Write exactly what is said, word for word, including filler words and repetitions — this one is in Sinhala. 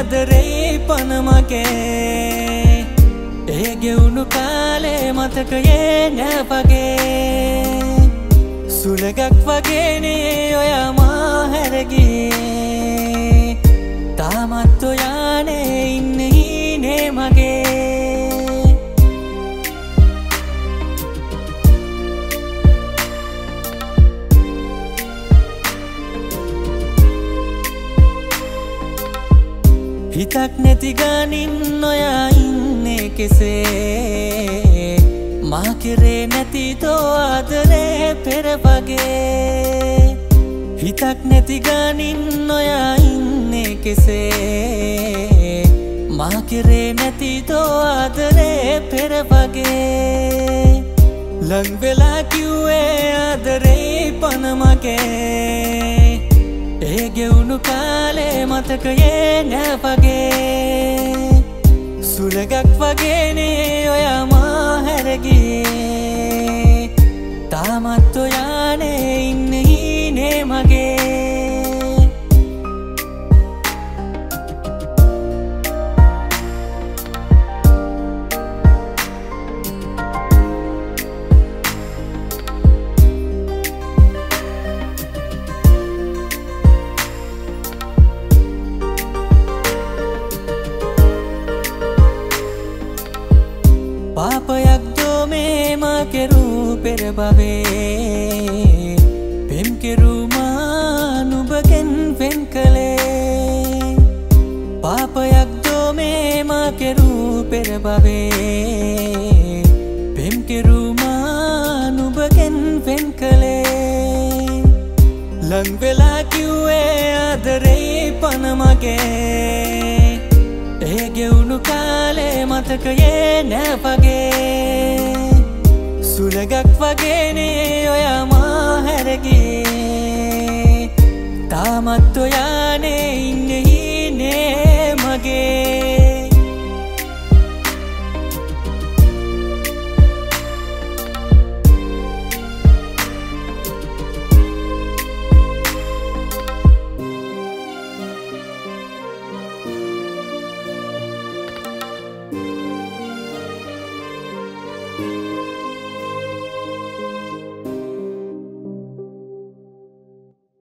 ආදරේ පන මගේ ඒ ගෙවුණු කාලේ මතකයේ නෑ වගේ සුලගක් වගේනේ ඔයා මා හැරගියේ තාමත් ඔයානේ ඉන්නේ හීනේ මගේ හිතක් නැති ගානින් ඔයා ඉන්නේ කෙසේ මා කෙරේ නැති තෝ ආදරේ පෙර වගේ හිතක් නැති ගානින් ඔයා ඉන්නේ කෙසේ මා කෙරේ නැති තෝ ආදරේ පෙර වගේ ලං වෙලා කිව්වේ ආදරේ පන මගේ ඒ ගෙවුණු කාලේ මතකයේ නෑ වගේ සුලගක් වගේනේ ඔයා මා හැරගියේ තාමත් ඔයානේ ඉන්නේ හීනේ මගේ පාපයක් දෝ මේ මා කෙරූ පෙර භවයේ පෙම් කෙරූ මා නුඹගෙන් වෙන් කළේ පාපයක් දෝ මේ මා කෙරූ පෙර භවයේ පෙම් කෙරූ මා නුඹගෙන් වෙන් කළේ ලං වෙලා කිව්වේ ආදරේ පන මගේ ඒ ගෙවුණු කාලේ මතකයේ නෑ වගේ සුලගක් වගේනේ ඔයා මා හැරගියේ තාමත් ඔයා